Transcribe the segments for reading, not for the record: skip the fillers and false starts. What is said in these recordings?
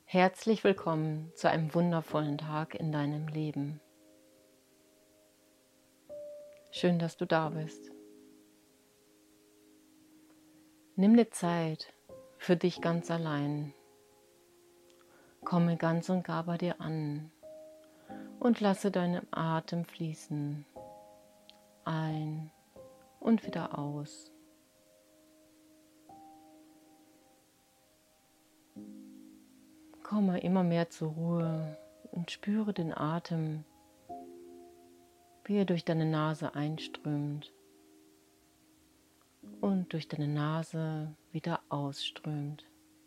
Herzlich willkommen zu einem wundervollen Tag in deinem Leben. Schön, dass du da bist. Nimm dir Zeit für dich ganz allein. Komme ganz und gar bei dir an und lasse deinen Atem fließen. Ein und wieder aus. Komme immer mehr zur Ruhe und spüre den Atem, wie er durch deine Nase einströmt und durch deine Nase wieder ausströmt.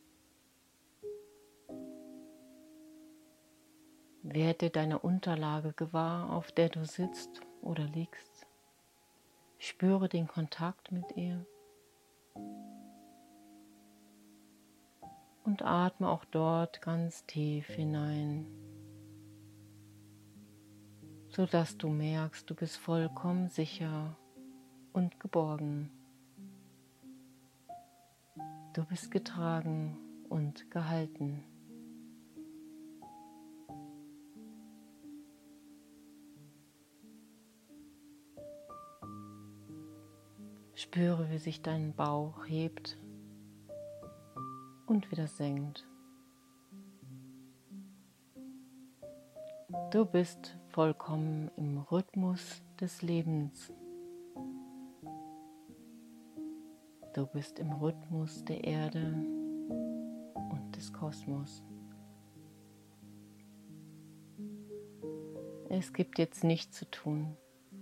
Werde deiner Unterlage gewahr, auf der du sitzt oder liegst. Spüre den Kontakt mit ihr und atme auch dort ganz tief hinein, sodass du merkst, du bist vollkommen sicher und geborgen. Du bist getragen und gehalten. Spüre, wie sich dein Bauch hebt und wieder senkt. Du bist vollkommen im Rhythmus des Lebens. Du bist im Rhythmus der Erde und des Kosmos. Es gibt jetzt nichts zu tun,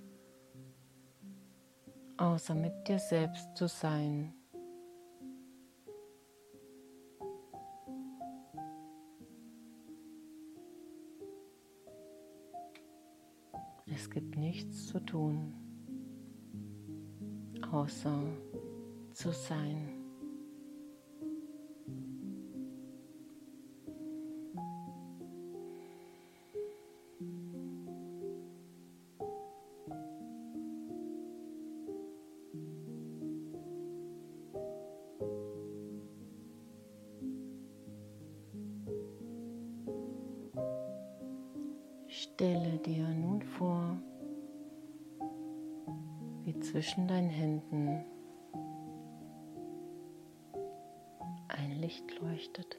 außer mit dir selbst zu sein. Es gibt nichts zu tun, außer zu sein. Stelle dir nun vor, wie zwischen deinen Händen ein Licht leuchtet.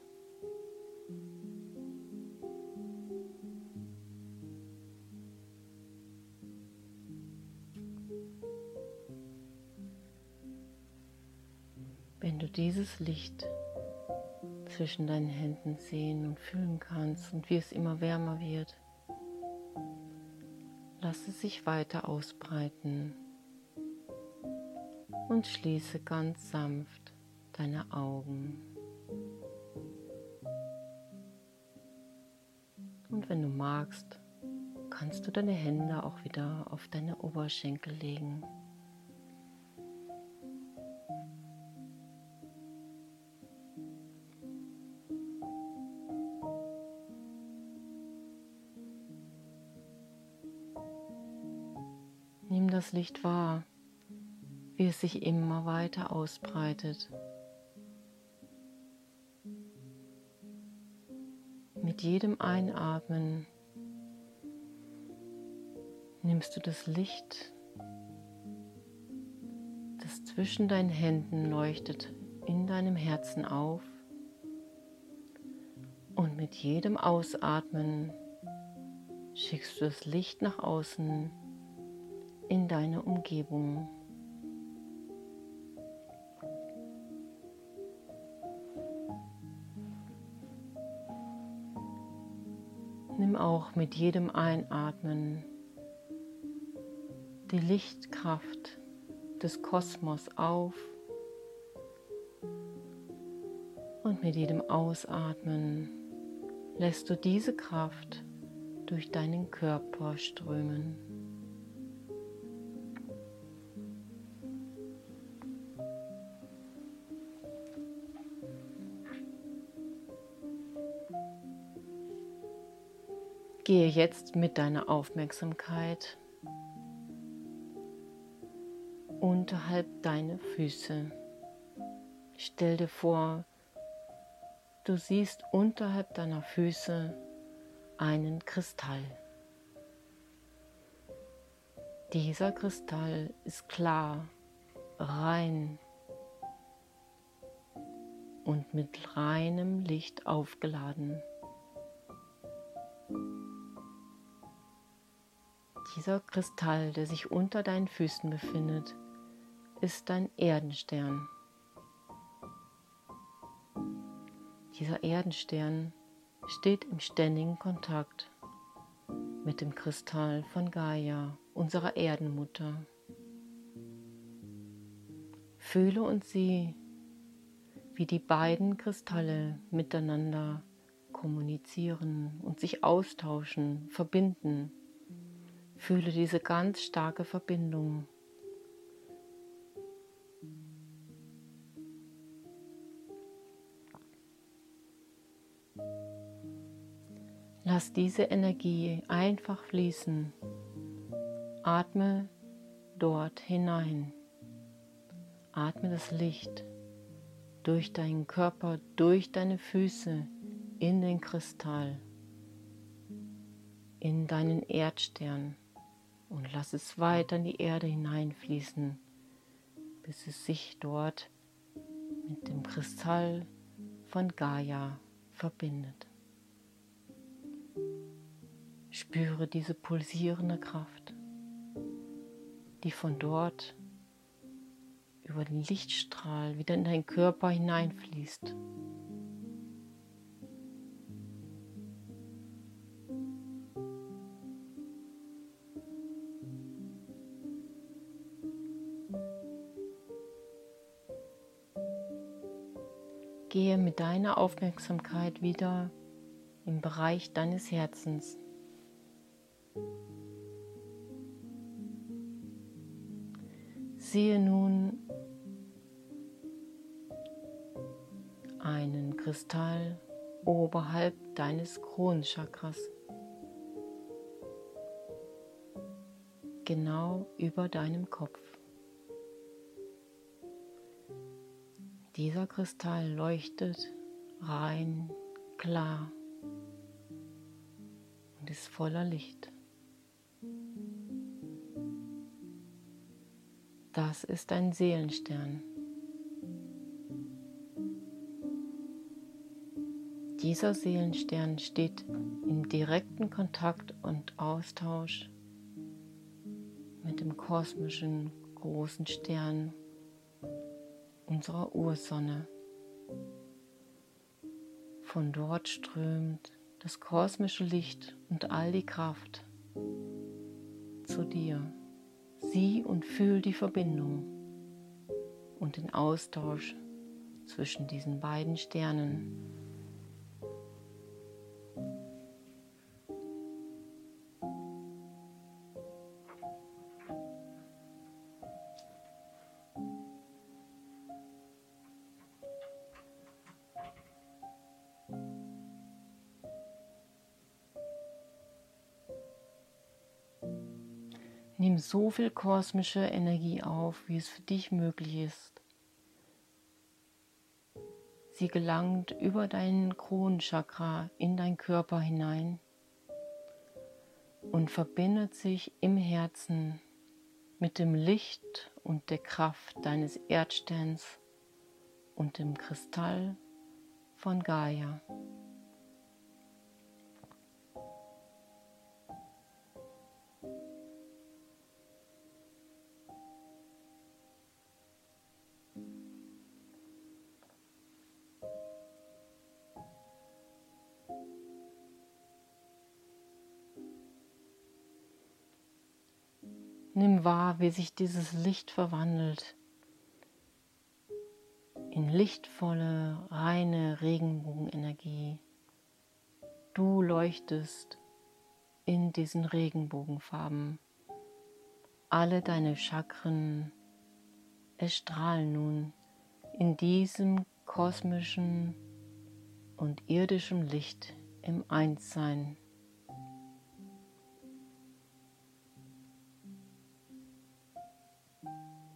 Wenn du dieses Licht zwischen deinen Händen sehen und fühlen kannst und wie es immer wärmer wird, lass es sich weiter ausbreiten und schließe ganz sanft deine Augen. Und wenn du magst, kannst du deine Hände auch wieder auf deine Oberschenkel legen. Nimm das Licht wahr, wie es sich immer weiter ausbreitet. Mit jedem Einatmen nimmst du das Licht, das zwischen deinen Händen leuchtet, in deinem Herzen auf und mit jedem Ausatmen schickst du das Licht nach außen in deine Umgebung. Nimm auch mit jedem Einatmen die Lichtkraft des Kosmos auf und mit jedem Ausatmen lässt du diese Kraft durch deinen Körper strömen. Gehe jetzt mit deiner Aufmerksamkeit unterhalb deiner Füße. Stell dir vor, Du siehst unterhalb deiner Füße einen Kristall. Dieser Kristall ist klar, rein und mit reinem Licht aufgeladen. Dieser Kristall, der sich unter deinen Füßen befindet, ist ein Erdenstern. Dieser Erdenstern steht im ständigen Kontakt mit dem Kristall von Gaia, unserer Erdenmutter. Fühle und sieh, wie die beiden Kristalle miteinander kommunizieren und sich austauschen, verbinden. Fühle diese ganz starke Verbindung. Lass diese Energie einfach fließen. Atme dort hinein. Atme das Licht durch deinen Körper, durch deine Füße, in den Kristall, in deinen Erdstern und lass es weiter in die Erde hineinfließen, bis es sich dort mit dem Kristall von Gaia verbindet. Spüre diese pulsierende Kraft, die von dort über den Lichtstrahl wieder in deinen Körper hineinfließt. Gehe mit deiner Aufmerksamkeit wieder im Bereich deines Herzens. Sehe nun einen Kristall oberhalb deines Kronenchakras, genau über deinem Kopf. Dieser Kristall leuchtet rein, klar und ist voller Licht. Das ist ein Seelenstern. Dieser Seelenstern steht im direkten Kontakt und Austausch mit dem kosmischen großen Stern unserer Ursonne. Von dort strömt das kosmische Licht und all die Kraft zu dir. Sieh und fühl die Verbindung und den Austausch zwischen diesen beiden Sternen. Nimm so viel kosmische Energie auf, wie es für dich möglich ist. Sie gelangt über dein Kronenchakra in deinen Körper hinein und verbindet sich im Herzen mit dem Licht und der Kraft deines Erdsterns und dem Kristall von Gaia. Nimm wahr, wie sich dieses Licht verwandelt in lichtvolle, reine Regenbogenenergie. Du leuchtest in diesen Regenbogenfarben. Alle deine Chakren erstrahlen nun in diesem kosmischen und irdischen Licht im Einssein.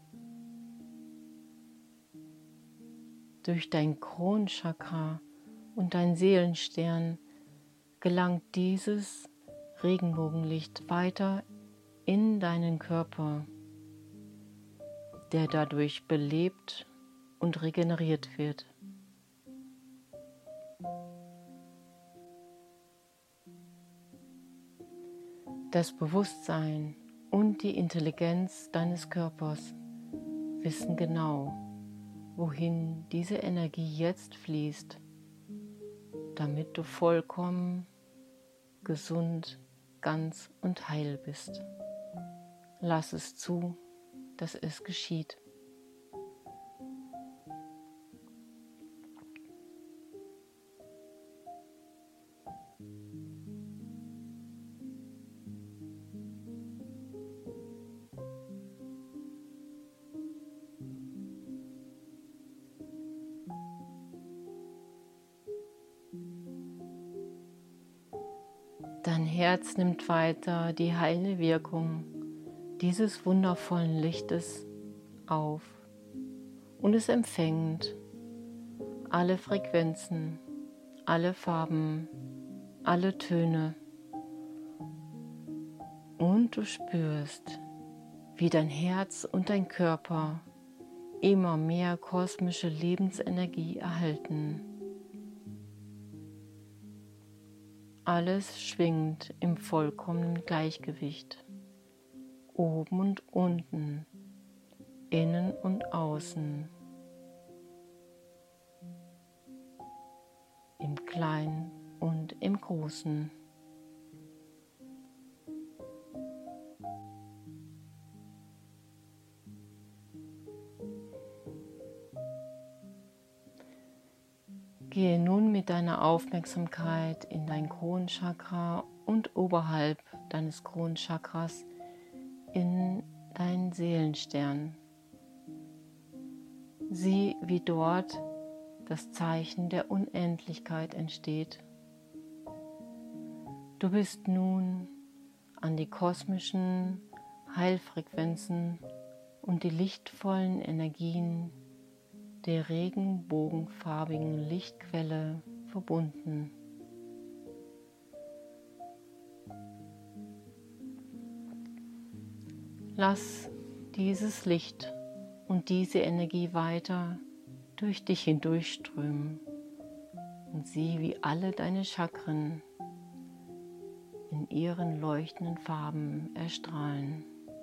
Durch dein Kronenchakra und dein Seelenstern gelangt dieses Regenbogenlicht weiter in deinen Körper, der dadurch belebt und regeneriert wird. Das Bewusstsein und die Intelligenz deines Körpers wissen genau, wohin diese Energie jetzt fließt, damit du vollkommen gesund, ganz und heil bist. Lass es zu, dass es geschieht. Dein Herz nimmt weiter die heilende Wirkung dieses wundervollen Lichtes auf und es empfängt alle Frequenzen, alle Farben, alle Töne und du spürst, wie dein Herz und dein Körper immer mehr kosmische Lebensenergie erhalten. Alles schwingt im vollkommenen Gleichgewicht, oben und unten, innen und außen, im Kleinen und im Großen. Gehe nun mit deiner Aufmerksamkeit in dein Kronenchakra und oberhalb deines Kronenchakras in deinen Seelenstern. Sieh, wie dort das Zeichen der Unendlichkeit entsteht. Du bist nun an die kosmischen Heilfrequenzen und die lichtvollen Energien der regenbogenfarbigen Lichtquelle verbunden. Lass dieses Licht und diese Energie weiter durch dich hindurchströmen und sieh, wie alle deine Chakren in ihren leuchtenden Farben erstrahlen.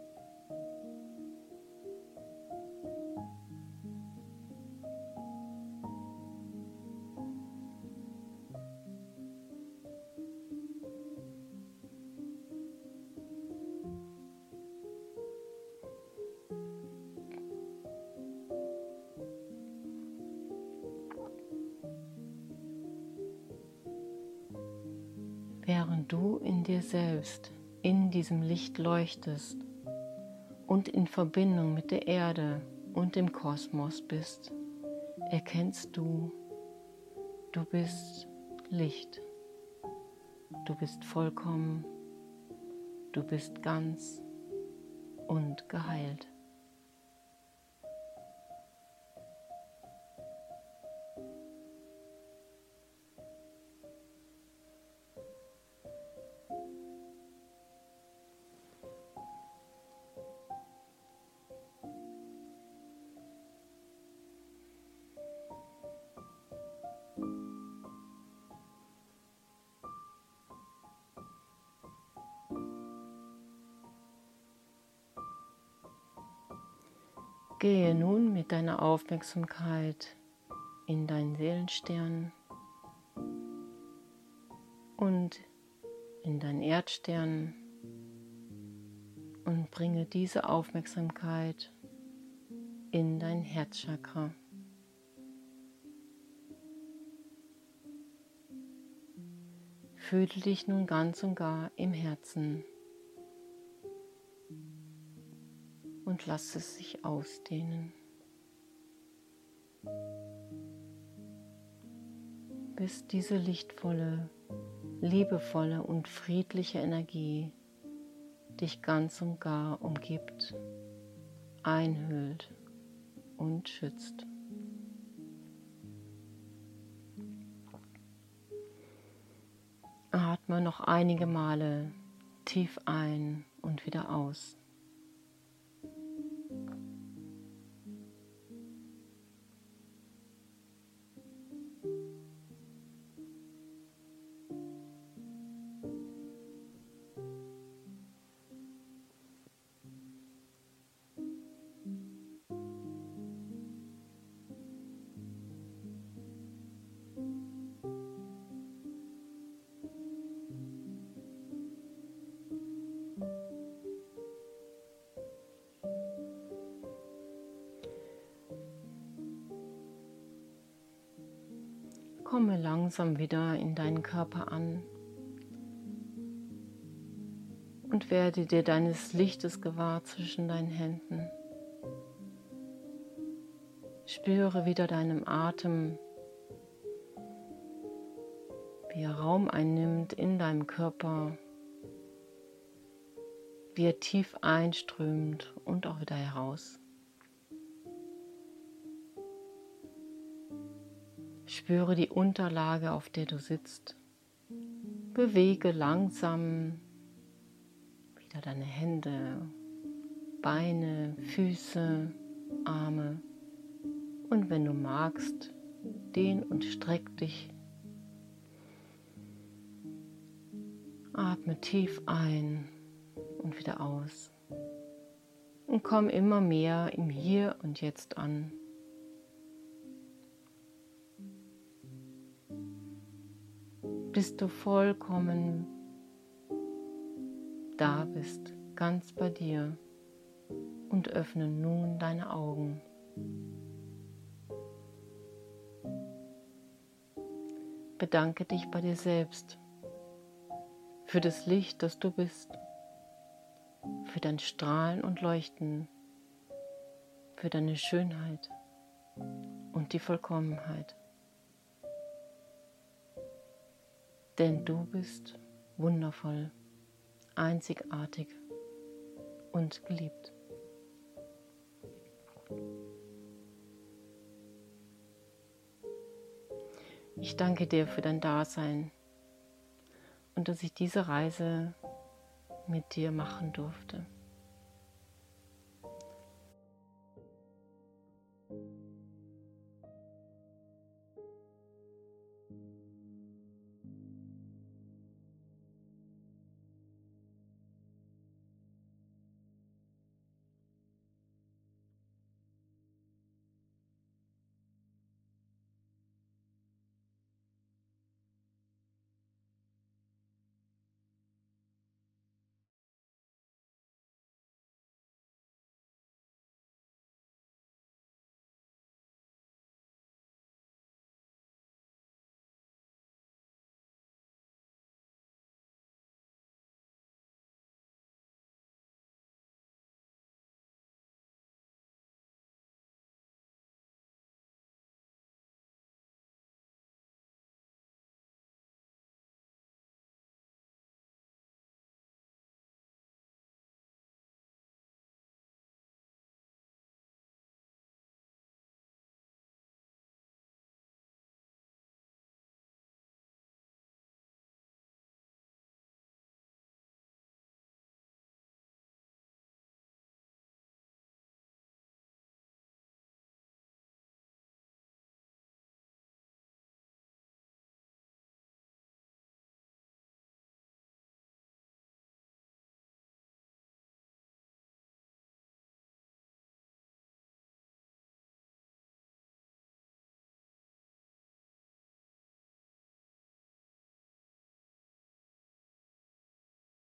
Während du in dir selbst, in diesem Licht leuchtest und in Verbindung mit der Erde und dem Kosmos bist, erkennst du, du bist Licht, du bist vollkommen, du bist ganz und geheilt. Gehe nun mit deiner Aufmerksamkeit in deinen Seelenstern und in deinen Erdstern und bringe diese Aufmerksamkeit in dein Herzchakra. Fühle dich nun ganz und gar im Herzen und lass es sich ausdehnen, bis diese lichtvolle, liebevolle und friedliche Energie dich ganz und gar umgibt, einhüllt und schützt. atme noch einige Male tief ein und wieder aus. Komme langsam wieder in deinen Körper an und werde dir deines Lichtes gewahr zwischen deinen Händen. Spüre wieder deinen Atem, wie er Raum einnimmt in deinem Körper, wie er tief einströmt und auch wieder heraus. Spüre die Unterlage, auf der du sitzt. Bewege langsam wieder deine Hände, Beine, Füße, Arme. Und wenn du magst, dehn und streck dich. Atme tief ein und wieder aus. Und komm immer mehr im Hier und Jetzt an. Bis du vollkommen da bist, ganz bei dir, und öffne nun deine Augen. Bedanke dich bei dir selbst für das Licht, das du bist, für dein Strahlen und Leuchten, für deine Schönheit und die Vollkommenheit. Denn du bist wundervoll, einzigartig und geliebt. Ich danke dir für dein Dasein und dass ich diese Reise mit dir machen durfte.